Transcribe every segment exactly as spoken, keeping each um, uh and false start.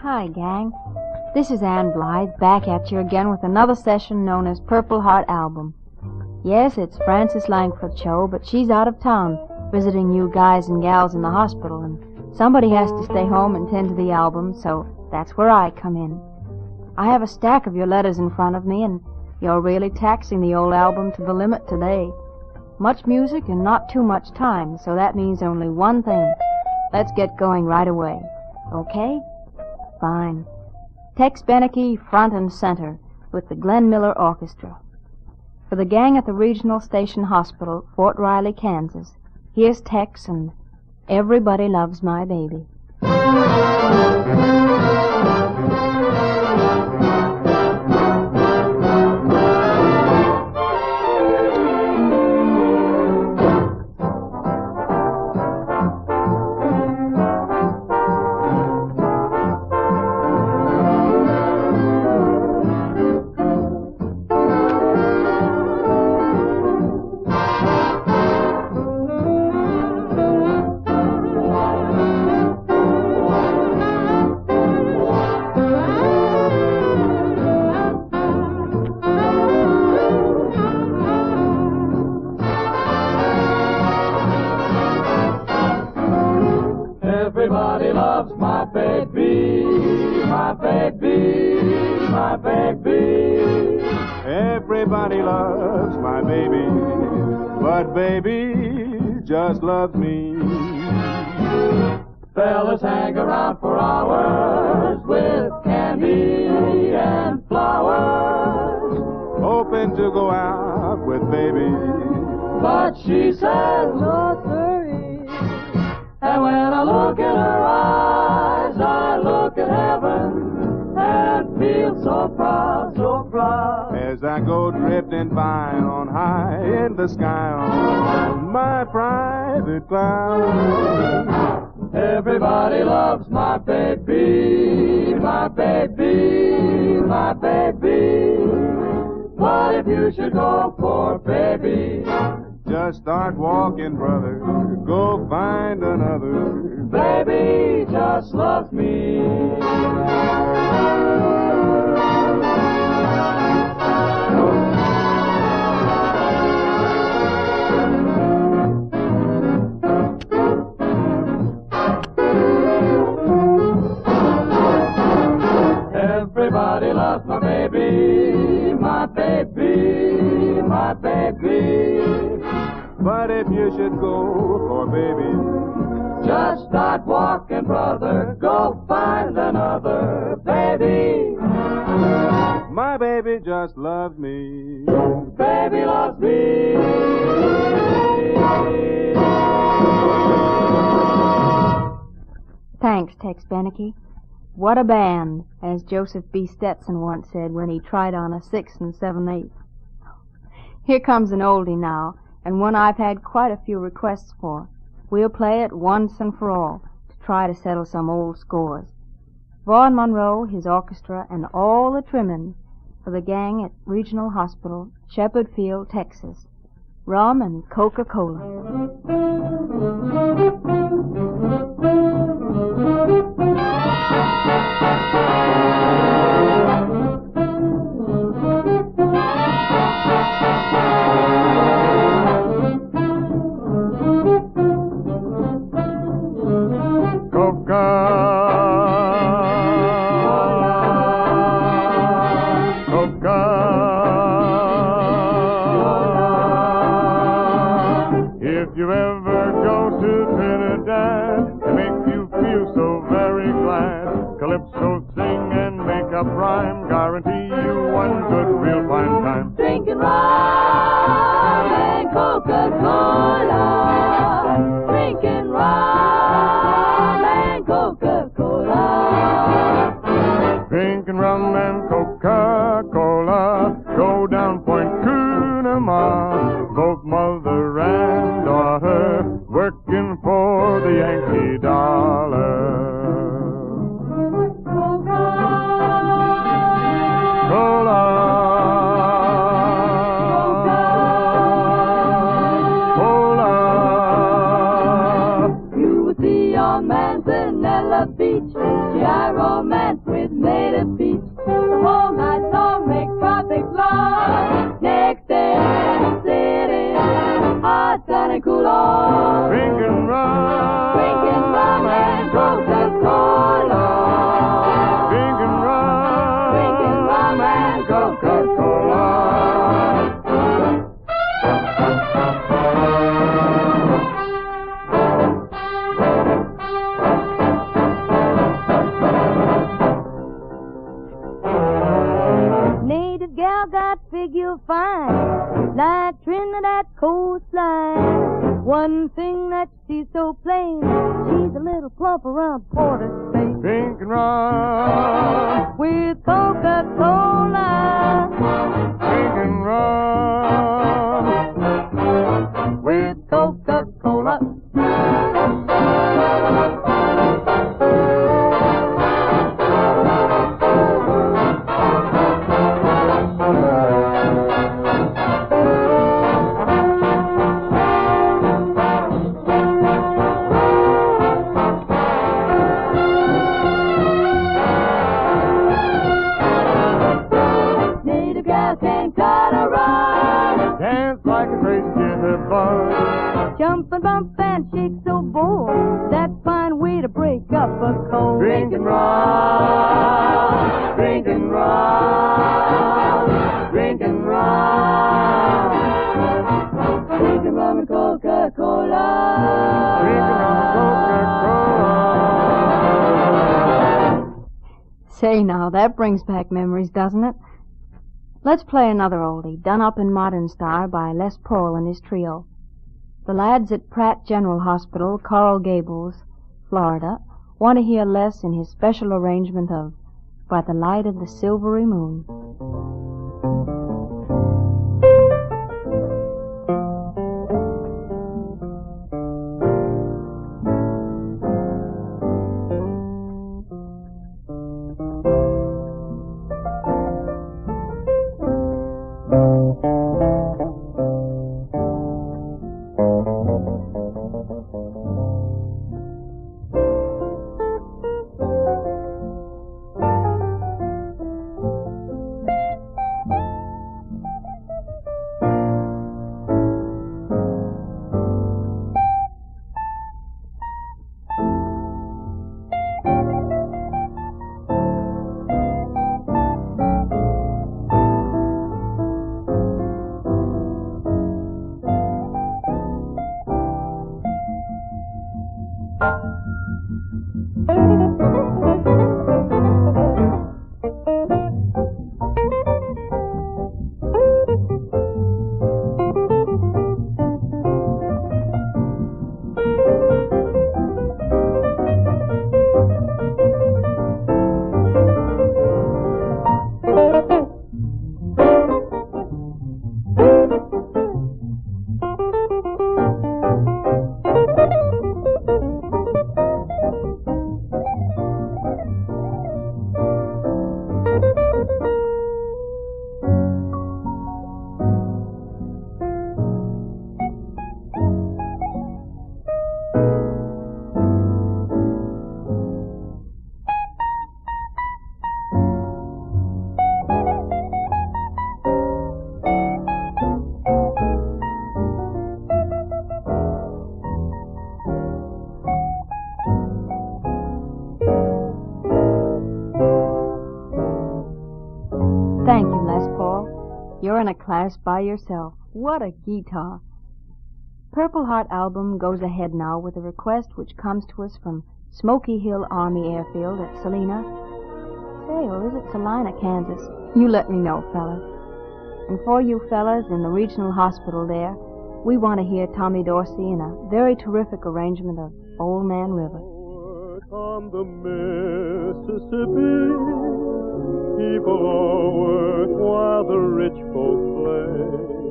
Hi, gang. This is Ann Blythe, back at you again with another session known as Purple Heart Album. Yes, it's Frances Langford show, but she's out of town, visiting you guys and gals in the hospital, and somebody has to stay home and tend to the album, so that's where I come in. I have a stack of your letters in front of me, and you're really taxing the old album to the limit today. Much music and not too much time, so that means only one thing. Let's get going right away. Okay? Fine. Tex Beneke front and center with the Glenn Miller Orchestra. For the gang at the Regional Station Hospital, Fort Riley, Kansas, here's Tex and Everybody Loves My Baby. Everybody loves my baby, my baby, my baby. Everybody loves my baby, but baby just loves me. Fellas hang around for hours with candy and flowers, hoping to go out with baby, but she says no, sirree. And when I look in her eyes, I look at heaven and feel so proud, so proud. As I go drifting by on high in the sky on my private cloud. Everybody loves my baby, my baby, my baby. But if you should go for baby, just start walking, brother, go find another. Baby just loves me. Everybody loves my baby, my baby, my baby. But if you should go for baby, just start walking, brother, go find another. Baby, my baby just loves me. Baby loves me. Thanks, Tex Beneke. What a band, as Joseph B. Stetson once said when he tried on a six and seven eighths. Here comes an oldie now, and one I've had quite a few requests for. We'll play it once and for all to try to settle some old scores. Vaughn Monroe, his orchestra, and all the trimming for the gang at Regional Hospital, Shepherd Field, Texas. Rum and Coca-Cola. If you ever go to Trinidad, it makes you feel so very glad. Calypso sing and make up rhyme, guarantee you one good real fine time. Drinking rum and Coca-Cola, drinking rum and Coca-Cola. Drinking rum and Coca-Cola, go down Point Cunama, both mother and daughter, working for the Yankee dollar. Cola, Cola. You will see on Manzanella Beach, gyro man Coca-Cola. Native gal got figure fine, like Trinidad coastline. One thing that she's so plain, she's a little plump around Port of Spain. Drinking rum With Coca-Cola, drinking rum with Coca-Cola. Native gal can cut a run, dance like a crazy jitterbug. jump and bump and shake so bold. That fine way to break up a cold. Drinking rum, drinking rum, drinking rum, Drinking rum and Coca-Cola. drinking rum and Coca-Cola. Say now, that brings back memories, doesn't it? Let's play another oldie, done up in modern style by Les Paul and his trio. The lads at Pratt General Hospital, Coral Gables, Florida, want to hear Les in his special arrangement of By the Light of the Silvery Moon. Thank you, Les Paul. You're in a class by yourself. What a guitar. Purple Heart Album goes ahead now with a request which comes to us from Smoky Hill Army Airfield at Salina. Say, or is it Salina, Kansas? You let me know, fellas. And for you fellas in the regional hospital there, we want to hear Tommy Dorsey in a very terrific arrangement of Old Man River. Work on the Mississippi, people all work while the rich folk play.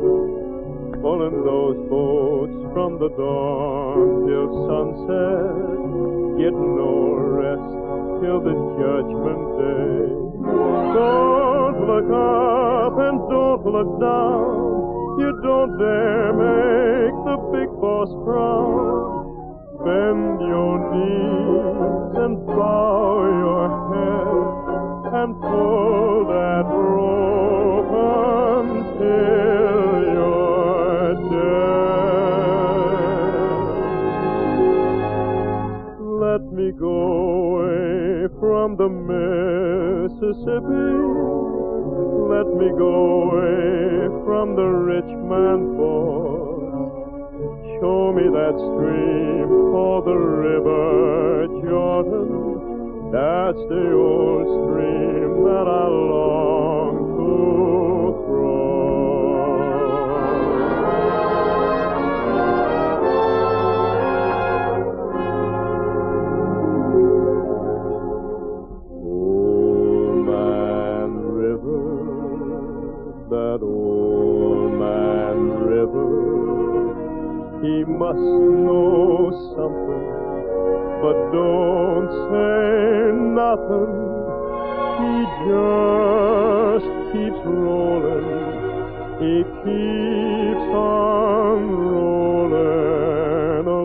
Pulling those boats from the dawn till sunset, getting no rest till the judgment day. Don't look up and don't look down, you don't dare make the big boss frown. Bend your knees and bow your head and pull that rope until you're dead. Let me go away from the Mississippi, let me go away from the rich man's boy. Show me that stream or the river Jordan. That's the old stream that I long to cross. Old Man River, that old man River, he must know something, but don't say nothing. He just keeps rolling. He keeps on rolling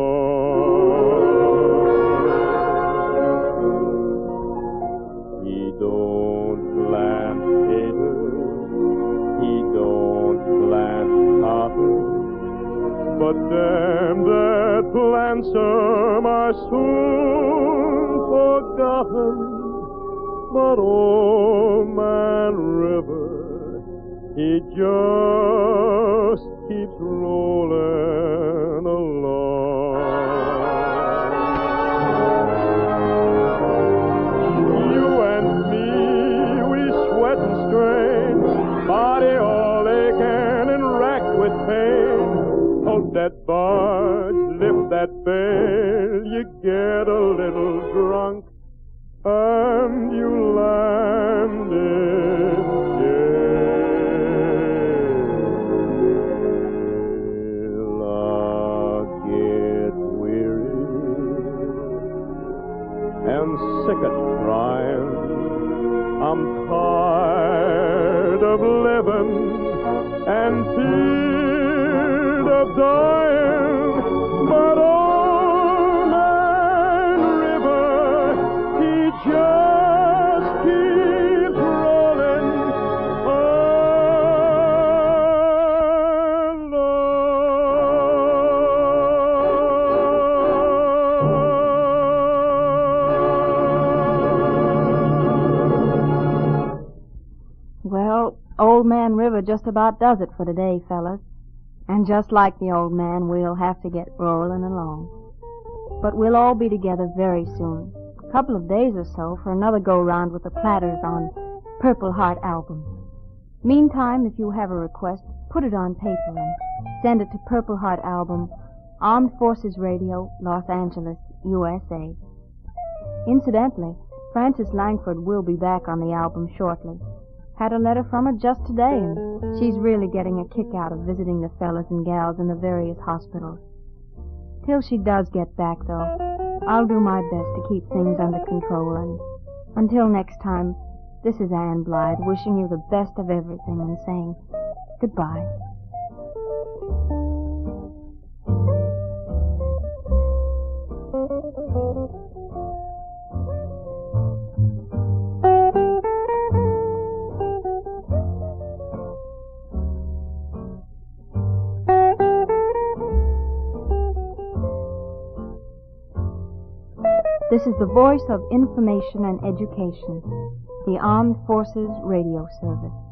along. He don't plant potatoes. He don't plant cotton. But them that plants 'em are soon forgotten. But old Man River, he just keeps rolling along. You and me, we sweat and strain, body all aching and racked with pain. Hold that barge, lift that bale, you get a little drunk, and you land in jail. I get weary and sick of trying. I'm tired of living and feared of dying, but old Man River, he just keeps rolling along. Well, Old Man River just about does it for today, fellas. And just like the old man, we'll have to get rolling along. But we'll all be together very soon, a couple of days or so, for another go-round with the Platters on Purple Heart Album. Meantime, if you have a request, put it on paper and send it to Purple Heart Album, Armed Forces Radio, Los Angeles, U S A. Incidentally, Frances Langford will be back on the album shortly. Had a letter from her just today, and she's really getting a kick out of visiting the fellas and gals in the various hospitals. Till she does get back, though, I'll do my best to keep things under control, and until next time, this is Ann Blythe wishing you the best of everything and saying goodbye. This is the voice of information and education, the Armed Forces Radio Service.